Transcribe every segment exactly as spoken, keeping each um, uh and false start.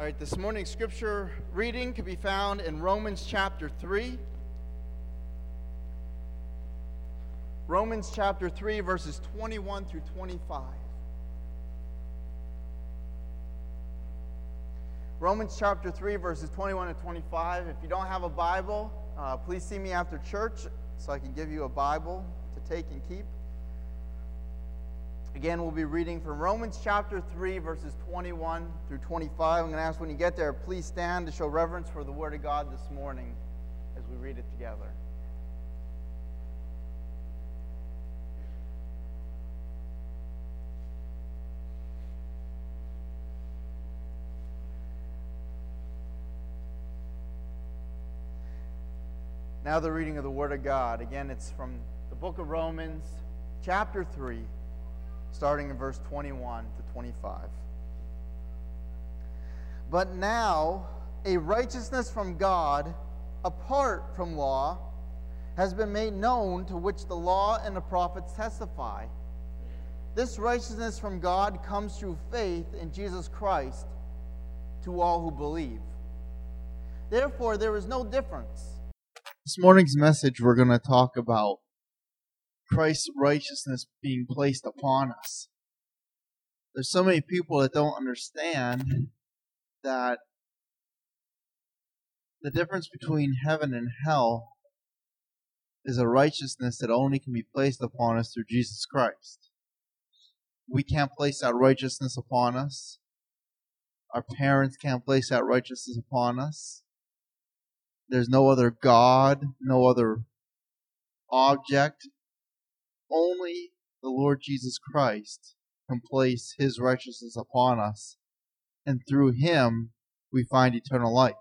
All right, this morning's scripture reading can be found in Romans chapter three. Romans chapter three, verses twenty-one through twenty-five. Romans chapter three, verses twenty-one and twenty-five. If you don't have a Bible, uh, please see me after church so I can give you a Bible to take and keep. Again, we'll be reading from Romans chapter three, verses twenty-one through twenty-five. I'm going to ask when you get there, please stand to show reverence for the Word of God this morning as we read it together. Now the reading of the Word of God. Again, it's from the book of Romans, chapter three, starting in verse twenty-one to twenty-five. But now a righteousness from God, apart from law, has been made known, to which the law and the prophets testify. This righteousness from God comes through faith in Jesus Christ to all who believe. Therefore, there is no difference. This morning's message, we're going to talk about Christ's righteousness being placed upon us. There's so many people that don't understand that the difference between heaven and hell is a righteousness that only can be placed upon us through Jesus Christ. We can't place that righteousness upon us. Our parents can't place that righteousness upon us. There's no other God, no other object. Only the Lord Jesus Christ can place His righteousness upon us, and through Him we find eternal life.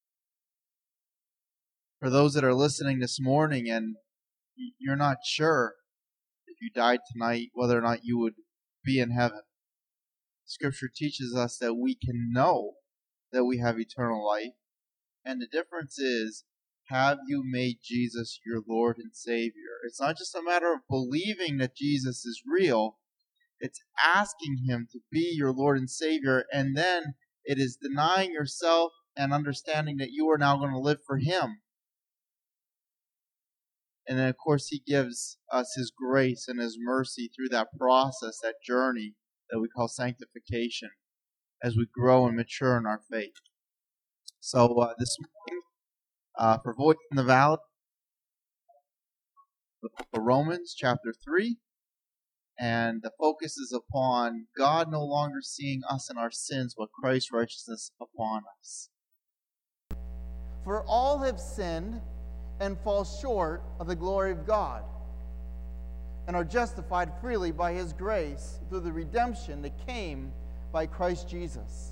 For those that are listening this morning and you're not sure if you died tonight whether or not you would be in heaven, Scripture teaches us that we can know that we have eternal life. And the difference is, have you made Jesus your Lord and Savior? It's not just a matter of believing that Jesus is real. It's asking Him to be your Lord and Savior. And then it is denying yourself and understanding that you are now going to live for Him. And then, of course, He gives us His grace and His mercy through that process, that journey that we call sanctification, as we grow and mature in our faith. So uh, this morning, uh, for Voice in the Valley, the book of Romans, chapter three, and the focus is upon God no longer seeing us in our sins, but Christ's righteousness upon us. For all have sinned and fall short of the glory of God, and are justified freely by His grace through the redemption that came by Christ Jesus.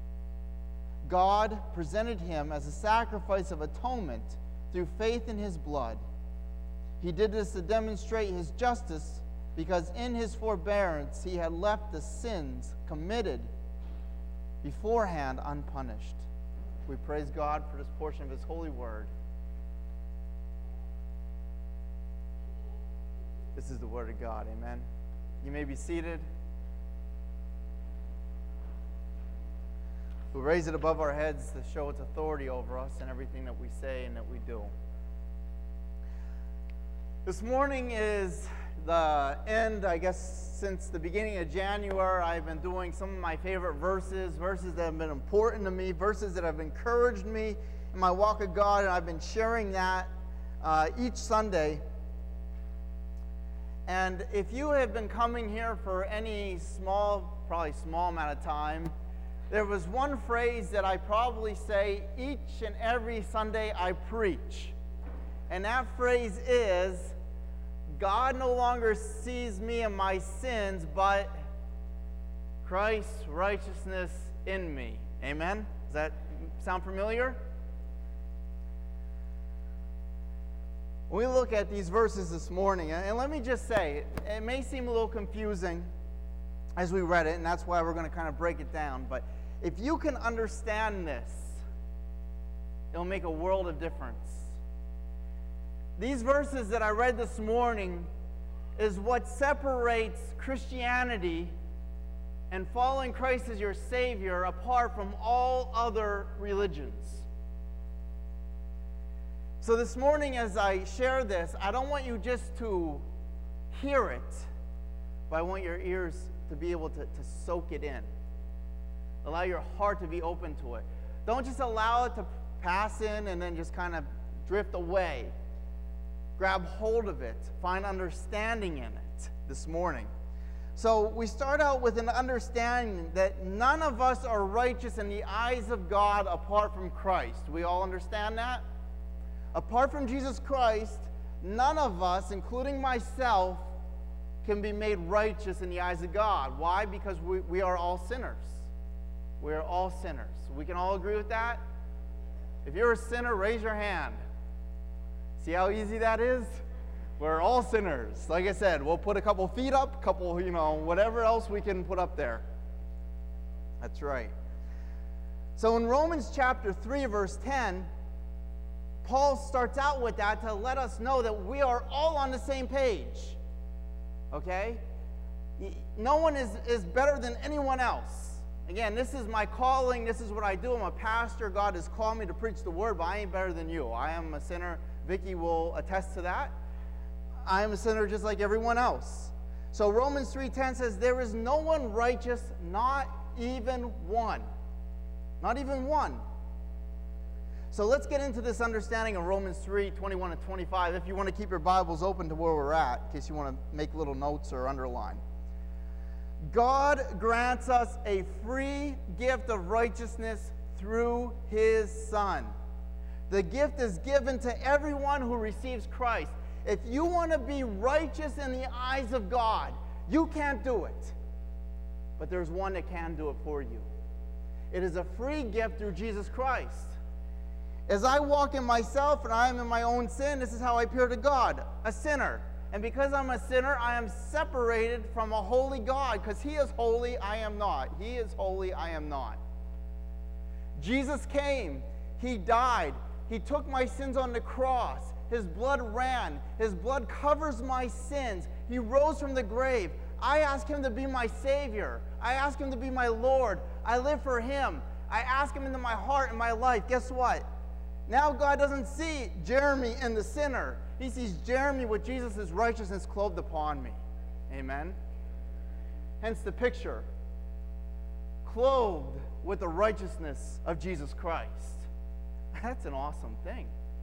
God presented Him as a sacrifice of atonement through faith in His blood. He did this to demonstrate His justice, because in His forbearance He had left the sins committed beforehand unpunished. We praise God for this portion of His holy word. This is the word of God. Amen. You may be seated. We raise it above our heads to show its authority over us and everything that we say and that we do. This morning is the end, I guess, since the beginning of January. I've been doing some of my favorite verses, verses that have been important to me, verses that have encouraged me in my walk with God, and I've been sharing that uh, each Sunday. And if you have been coming here for any small, probably small amount of time, there was one phrase that I probably say each and every Sunday I preach. And that phrase is, God no longer sees me and my sins, but Christ's righteousness in me. Amen? Does that sound familiar? When we look at these verses this morning, and let me just say, it may seem a little confusing as we read it, and that's why we're going to kind of break it down, but if you can understand this, it'll make a world of difference. These verses that I read this morning is what separates Christianity and following Christ as your Savior apart from all other religions. So this morning as I share this, I don't want you just to hear it, but I want your ears to be able to, to soak it in. Allow your heart to be open to it. Don't just allow it to pass in and then just kind of drift away. Grab hold of it. Find understanding in it this morning. So we start out with an understanding that none of us are righteous in the eyes of God apart from Christ. We all understand that? Apart from Jesus Christ, none of us, including myself, can be made righteous in the eyes of God. Why? Because we, we are all sinners. We are all sinners. We can all agree with that? If you're a sinner, raise your hand. See how easy that is? We're all sinners. Like I said, we'll put a couple feet up, couple, you know, whatever else we can put up there. That's right. So in Romans chapter three, verse ten, Paul starts out with that to let us know that we are all on the same page. Okay? No one is, is better than anyone else. Again, this is my calling. This is what I do. I'm a pastor. God has called me to preach the word, but I ain't better than you. I am a sinner. Vicky will attest to that. I am a sinner just like everyone else. So Romans three ten says, there is no one righteous, not even one. Not even one. So let's get into this understanding of Romans three twenty-one and twenty-five, if you want to keep your Bibles open to where we're at, in case you want to make little notes or underline. God grants us a free gift of righteousness through His Son. The gift is given to everyone who receives Christ. If you want to be righteous in the eyes of God, you can't do it. But there's one that can do it for you. It is a free gift through Jesus Christ. As I walk in myself and I am in my own sin, this is how I appear to God, a sinner. And because I'm a sinner, I am separated from a holy God, because He is holy, I am not. He is holy, I am not. Jesus came. He died. He took my sins on the cross. His blood ran. His blood covers my sins. He rose from the grave. I ask Him to be my Savior. I ask Him to be my Lord. I live for Him. I ask Him into my heart and my life. Guess what? Now God doesn't see Jeremy and the sinner. He sees Jeremy with Jesus' righteousness clothed upon me. Amen? Hence the picture. Clothed with the righteousness of Jesus Christ. That's an awesome thing.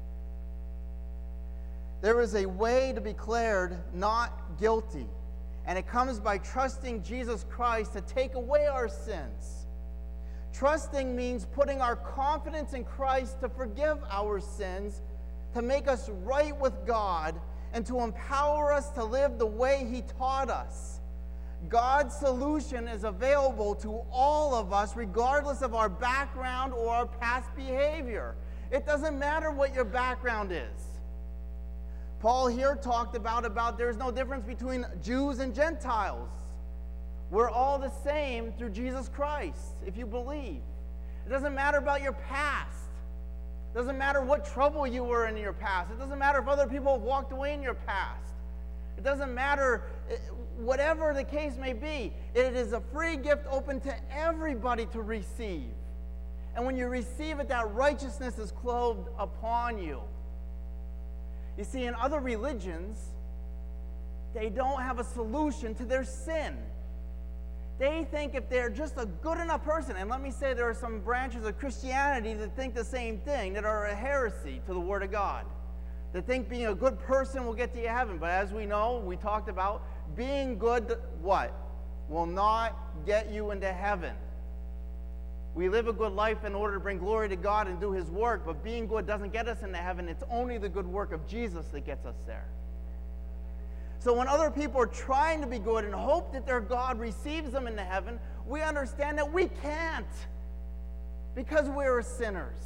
There is a way to be declared not guilty, and it comes by trusting Jesus Christ to take away our sins. Trusting means putting our confidence in Christ to forgive our sins, to make us right with God, and to empower us to live the way He taught us. God's solution is available to all of us, regardless of our background or our past behavior. It doesn't matter what your background is. Paul here talked about, about there's no difference between Jews and Gentiles. We're all the same through Jesus Christ, if you believe. It doesn't matter about your past. It doesn't matter what trouble you were in your past. It doesn't matter if other people have walked away in your past. It doesn't matter, whatever the case may be. It is a free gift open to everybody to receive. And when you receive it, that righteousness is clothed upon you. You see, in other religions, they don't have a solution to their sin. They think if they're just a good enough person, and let me say there are some branches of Christianity that think the same thing, that are a heresy to the Word of God. That think being a good person will get to heaven. But as we know, we talked about, being good, what? Will not get you into heaven. We live a good life in order to bring glory to God and do His work, but being good doesn't get us into heaven. It's only the good work of Jesus that gets us there. So when other people are trying to be good and hope that their God receives them into heaven, we understand that we can't, because we're sinners.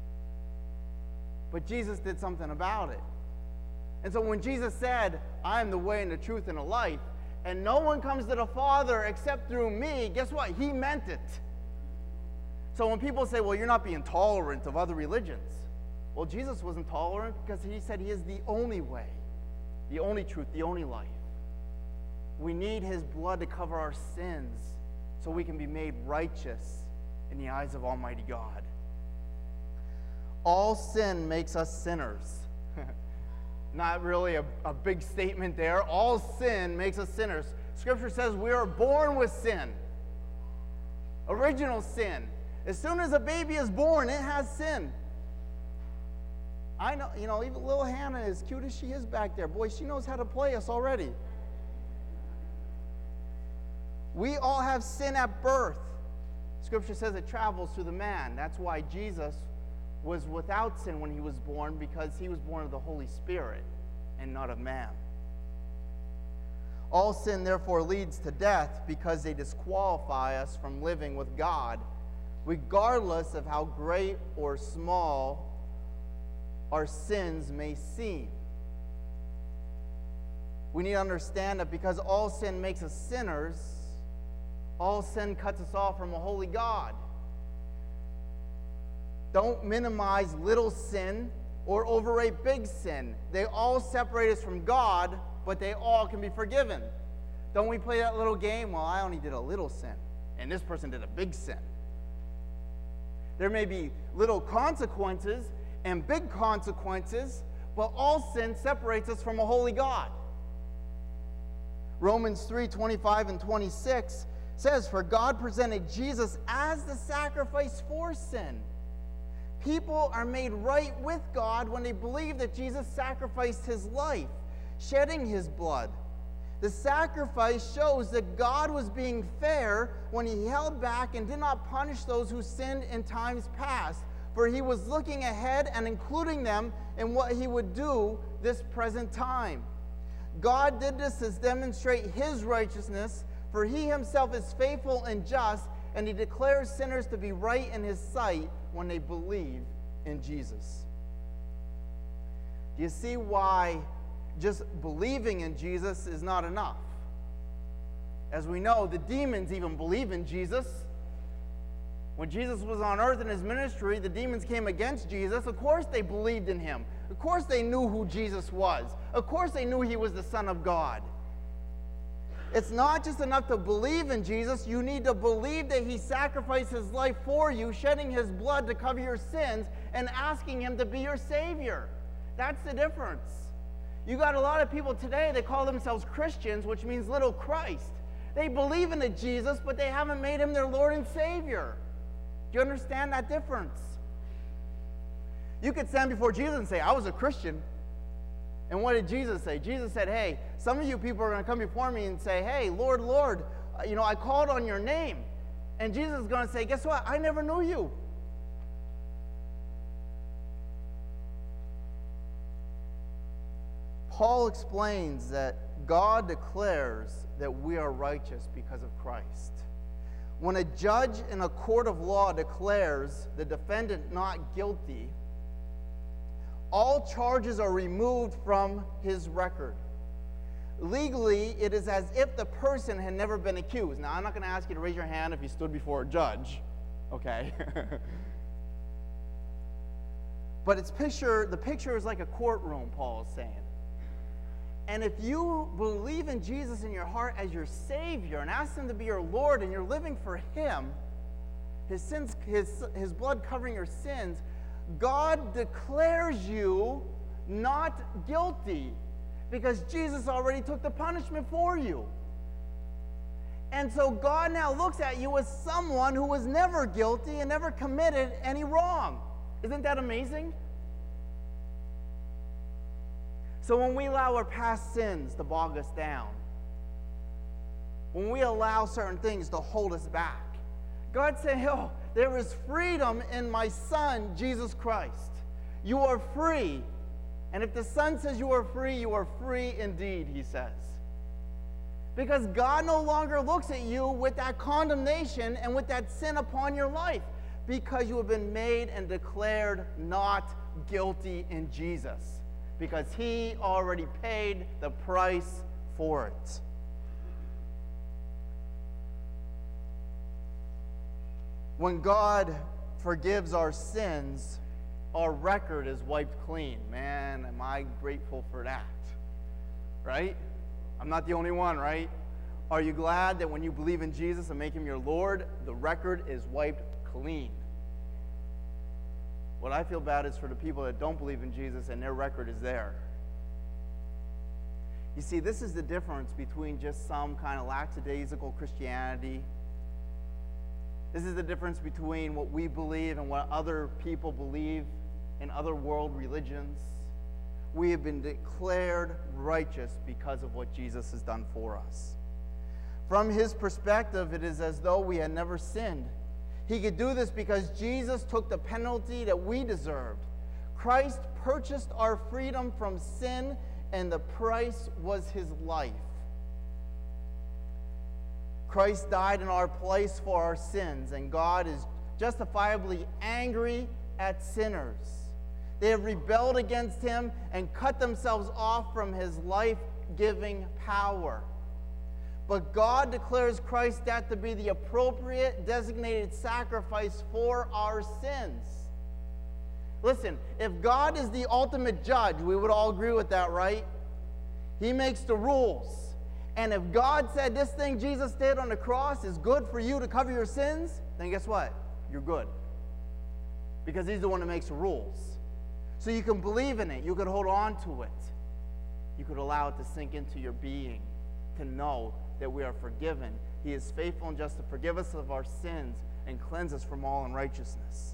But Jesus did something about it. And so when Jesus said, I am the way and the truth and the life, and no one comes to the Father except through me, guess what? He meant it. So when people say, well, you're not being tolerant of other religions. Well, Jesus wasn't tolerant because He said He is the only way, the only truth, the only life. We need His blood to cover our sins so we can be made righteous in the eyes of Almighty God. All sin makes us sinners. Not really a, a big statement there. All sin makes us sinners. Scripture says we are born with sin. Original sin. As soon as a baby is born, it has sin. I know, you know, even little Hannah, as cute as she is back there, boy, she knows how to play us already. We all have sin at birth. Scripture says it travels through the man. That's why Jesus was without sin when he was born, because he was born of the Holy Spirit and not of man. All sin therefore leads to death because they disqualify us from living with God, regardless of how great or small our sins may seem. We need to understand that because all sin makes us sinners, all sin cuts us off from a holy God. Don't minimize little sin or overrate big sin. They all separate us from God, but they all can be forgiven. Don't we play that little game? Well, I only did a little sin, and this person did a big sin. There may be little consequences and big consequences, but all sin separates us from a holy God. Romans three twenty-five and twenty-six says, "For God presented Jesus as the sacrifice for sin." People are made right with God when they believe that Jesus sacrificed his life, shedding his blood. The sacrifice shows that God was being fair when he held back and did not punish those who sinned in times past, for he was looking ahead and including them in what he would do this present time. God did this to demonstrate his righteousness, for he himself is faithful and just, and he declares sinners to be right in his sight when they believe in Jesus. Do you see why just believing in Jesus is not enough? As we know, the demons even believe in Jesus. When Jesus was on earth in his ministry, the demons came against Jesus. Of course they believed in him. Of course they knew who Jesus was. Of course they knew he was the Son of God. It's not just enough to believe in Jesus. You need to believe that he sacrificed his life for you, shedding his blood to cover your sins, and asking him to be your Savior. That's the difference. You got a lot of people today that call themselves Christians, which means little Christ. They believe in the Jesus, but they haven't made him their Lord and Savior. Do you understand that difference? You could stand before Jesus and say, "I was a Christian." And what did Jesus say? Jesus said, "Hey, some of you people are going to come before me and say, 'Hey, Lord, Lord, uh, you know, I called on your name.' And Jesus is going to say, 'Guess what? I never knew you.'" Paul explains that God declares that we are righteous because of Christ. When a judge in a court of law declares the defendant not guilty, all charges are removed from his record. Legally, it is as if the person had never been accused. Now, I'm not going to ask you to raise your hand if you stood before a judge, okay? But it's picture, the picture is like a courtroom, Paul is saying. And if you believe in Jesus in your heart as your Savior and ask him to be your Lord, and you're living for him, his sins, his, his blood covering your sins, God declares you not guilty because Jesus already took the punishment for you. And so God now looks at you as someone who was never guilty and never committed any wrong. Isn't that amazing? So when we allow our past sins to bog us down, when we allow certain things to hold us back, God said, "Oh, there is freedom in my Son, Jesus Christ. You are free. And if the Son says you are free, you are free indeed," he says. Because God no longer looks at you with that condemnation and with that sin upon your life, because you have been made and declared not guilty in Jesus, because he already paid the price for it. When God forgives our sins, our record is wiped clean. Man, am I grateful for that. Right? I'm not the only one, right? Are you glad that when you believe in Jesus and make him your Lord, the record is wiped clean? What I feel bad is for the people that don't believe in Jesus and their record is there. You see, this is the difference between just some kind of lackadaisical Christianity. This is the difference between what we believe and what other people believe in other world religions. We have been declared righteous because of what Jesus has done for us. From his perspective, it is as though we had never sinned. He could do this because Jesus took the penalty that we deserved. Christ purchased our freedom from sin, and the price was his life. Christ died in our place for our sins, and God is justifiably angry at sinners. They have rebelled against him and cut themselves off from his life-giving power. But God declares Christ's death to be the appropriate designated sacrifice for our sins. Listen, if God is the ultimate judge, we would all agree with that, right? He makes the rules. And if God said this thing Jesus did on the cross is good for you to cover your sins, then guess what? You're good. Because he's the one that makes the rules. So you can believe in it. You could hold on to it. You could allow it to sink into your being, to know that we are forgiven. He is faithful and just to forgive us of our sins and cleanse us from all unrighteousness.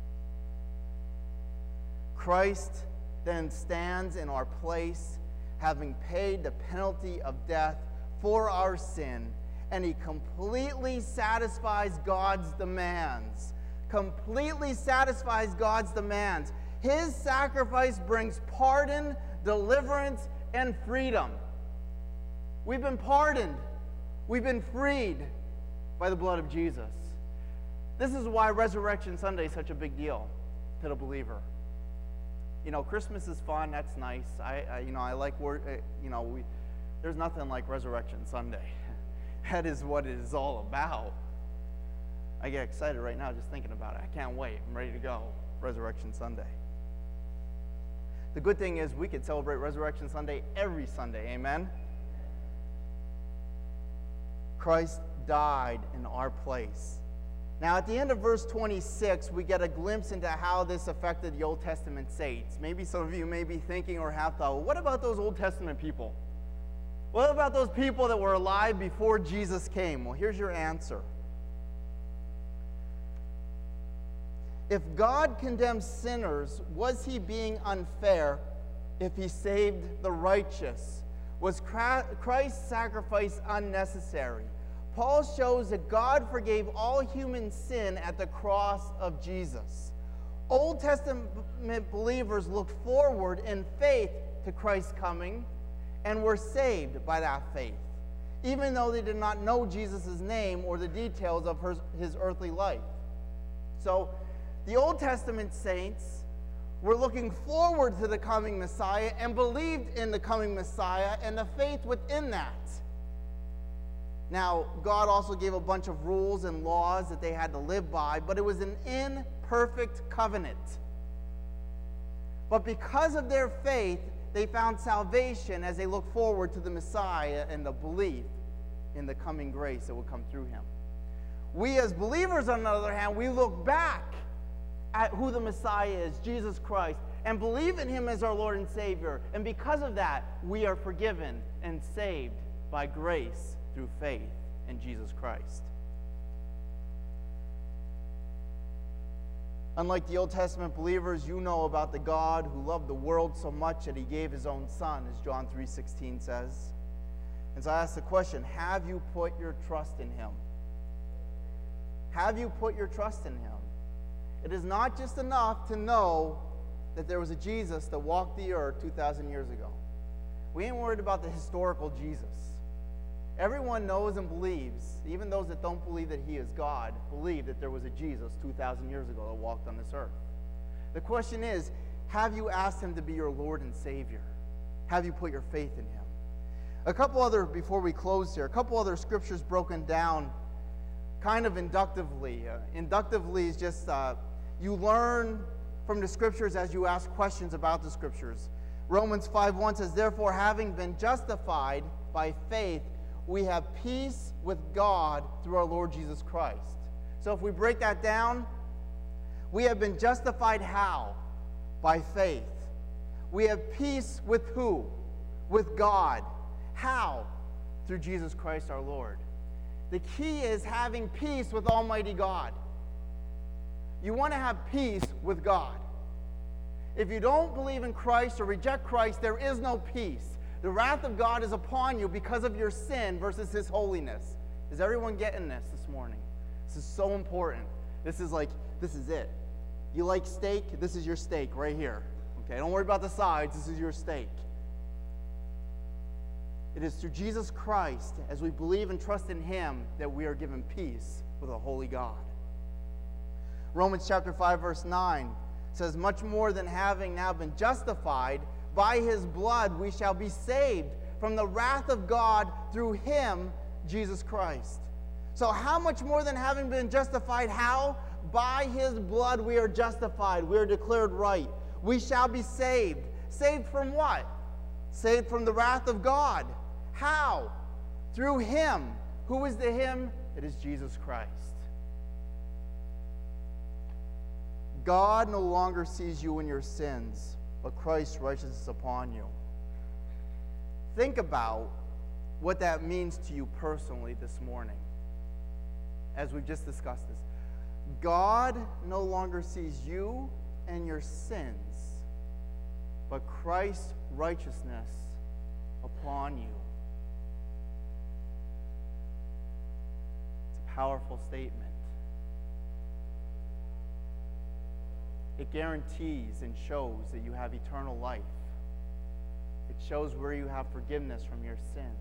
Christ then stands in our place, having paid the penalty of death for our sin, and he completely satisfies God's demands. Completely satisfies God's demands. His sacrifice brings pardon, deliverance, and freedom. We've been pardoned. We've been freed by the blood of Jesus. This is why Resurrection Sunday is such a big deal to the believer. You know, Christmas is fun. That's nice. I, I you know, I like word. You know, we, there's nothing like Resurrection Sunday. That is what it is all about. I get excited right now just thinking about it. I can't wait. I'm ready to go. Resurrection Sunday. The good thing is we could celebrate Resurrection Sunday every Sunday. Amen? Christ died in our place. Now, at the end of verse twenty-six, we get a glimpse into how this affected the Old Testament saints. Maybe some of you may be thinking or have thought, well, what about those Old Testament people? What about those people that were alive before Jesus came? Well, here's your answer. If God condemns sinners, was he being unfair if he saved the righteous? Was Christ's sacrifice unnecessary? Paul shows that God forgave all human sin at the cross of Jesus. Old Testament believers looked forward in faith to Christ's coming and were saved by that faith, even though they did not know Jesus' name or the details of his earthly life. So, the Old Testament saints were looking forward to the coming Messiah and believed in the coming Messiah and the faith within that. Now, God also gave a bunch of rules and laws that they had to live by, but it was an imperfect covenant. But because of their faith, they found salvation as they looked forward to the Messiah and the belief in the coming grace that would come through him. We as believers, on the other hand, we look back at who the Messiah is, Jesus Christ, and believe in him as our Lord and Savior. And because of that, we are forgiven and saved by grace through faith in Jesus Christ. Unlike the Old Testament believers, you know about the God who loved the world so much that he gave his own son, as John three sixteen says. And so I ask the question, have you put your trust in him? Have you put your trust in him? It is not just enough to know that there was a Jesus that walked the earth two thousand years ago. We ain't worried about the historical Jesus. Everyone knows and believes, even those that don't believe that he is God, believe that there was a Jesus two thousand years ago that walked on this earth. The question is, have you asked him to be your Lord and Savior? Have you put your faith in him? A couple other, before we close here, a couple other scriptures broken down kind of inductively. Uh, inductively is just uh, you learn from the scriptures as you ask questions about the scriptures. Romans five one says, therefore, having been justified by faith, we have peace with God through our Lord Jesus Christ. So if we break that down, we have been justified how? By faith. We have peace with who? With God. How? Through Jesus Christ our Lord. The key is having peace with Almighty God. You want to have peace with God. If you don't believe in Christ or reject Christ, there is no peace. The wrath of God is upon you because of your sin versus His holiness. Is everyone getting this this morning? This is so important. This is like, this is it. You like steak? This is your steak right here. Okay, don't worry about the sides. This is your steak. It is through Jesus Christ, as we believe and trust in Him, that we are given peace with a holy God. Romans chapter five, verse nine says, much more than having now been justified by His blood, we shall be saved from the wrath of God through Him, Jesus Christ. So how much more than having been justified? How? By His blood we are justified. We are declared right. We shall be saved. Saved from what? Saved from the wrath of God. How? Through Him. Who is the Him? It is Jesus Christ. God no longer sees you in your sins, but Christ's righteousness upon you. Think about what that means to you personally this morning, as we've just discussed this. God no longer sees you and your sins, but Christ's righteousness upon you. It's a powerful statement. It guarantees and shows that you have eternal life. It shows where you have forgiveness from your sins.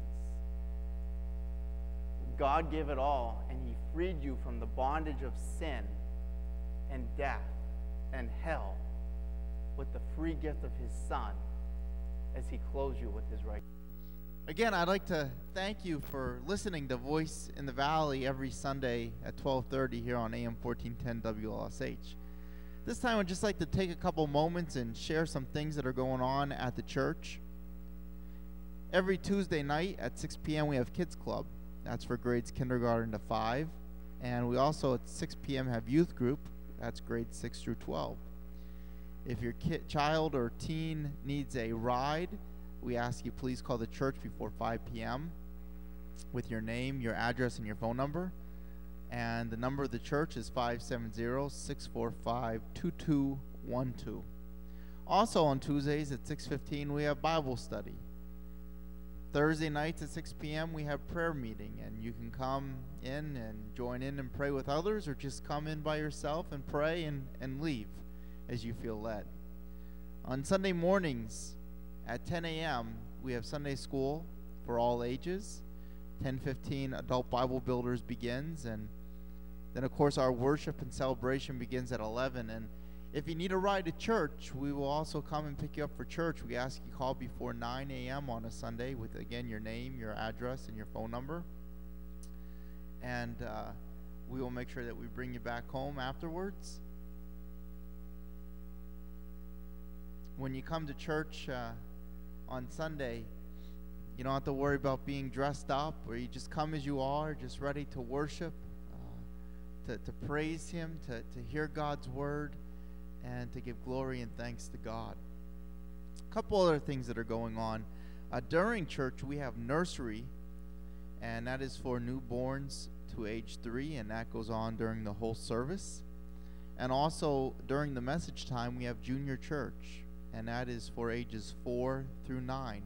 God gave it all, and He freed you from the bondage of sin and death and hell with the free gift of His Son as He clothes you with His righteousness. Again, I'd like to thank you for listening to Voice in the Valley every Sunday at twelve thirty here on A M fourteen ten W L S H. This time I'd just like to take a couple moments and share some things that are going on at the church. Every Tuesday night at six p.m. we have Kids Club. That's for grades kindergarten to five. And we also at six p.m. have youth group. That's grades six through twelve. If your kid, child or teen needs a ride, we ask you please call the church before five p.m. with your name, your address, and your phone number. And the number of the church is five seven zero, six four five, two two one two. Also on Tuesdays at six fifteen we have Bible study. Thursday nights at six p.m. we have prayer meeting, and you can come in and join in and pray with others, or just come in by yourself and pray and, and leave as you feel led. On Sunday mornings at ten a.m. we have Sunday school for all ages. ten fifteen Adult Bible Builders begins, and then of course our worship and celebration begins at eleven. And if you need a ride to church, we will also come and pick you up for church. We ask you call before nine a.m. on a Sunday with, again, your name, your address, and your phone number. And uh, we will make sure that we bring you back home afterwards. When you come to church uh, on Sunday, you don't have to worry about being dressed up, or you just come as you are, just ready to worship, uh, to, to praise Him, to, to hear God's word, and to give glory and thanks to God. A couple other things that are going on. Uh, during church, we have nursery, and that is for newborns to age three, and that goes on during the whole service. And also, during the message time, we have junior church, and that is for ages four through nine.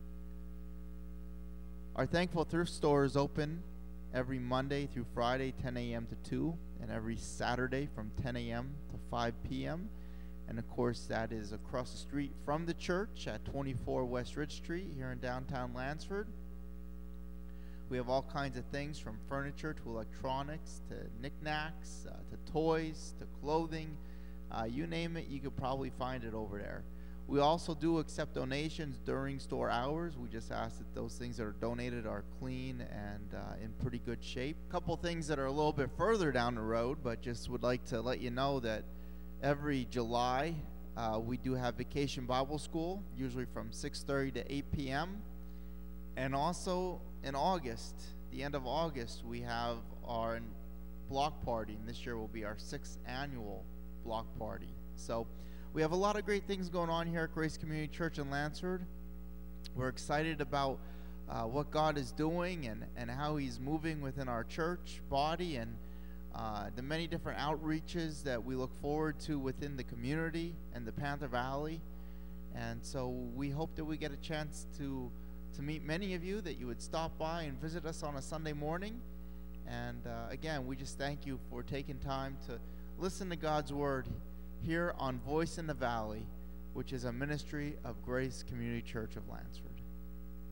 Our Thankful Thrift Store is open every Monday through Friday, ten a.m. to two, and every Saturday from ten a.m. to five p.m. And of course, that is across the street from the church at twenty-four West Ridge Street here in downtown Lansford. We have all kinds of things, from furniture to electronics to knickknacks uh, to toys to clothing. Uh, you name it, you could probably find it over there. We also do accept donations during store hours. We just ask that those things that are donated are clean and uh, in pretty good shape. A couple things that are a little bit further down the road, but just would like to let you know that every July uh, we do have Vacation Bible School, usually from six thirty to eight p.m. And also in August, the end of August, we have our block party, and this year will be our sixth annual block party. So we have a lot of great things going on here at Grace Community Church in Lansford. We're excited about uh, what God is doing and, and how he's moving within our church body, and uh, the many different outreaches that we look forward to within the community and the Panther Valley. And so we hope that we get a chance to to meet many of you, that you would stop by and visit us on a Sunday morning. And uh, again, we just thank you for taking time to listen to God's word here on Voice in the Valley, which is a ministry of Grace Community Church of Lansford.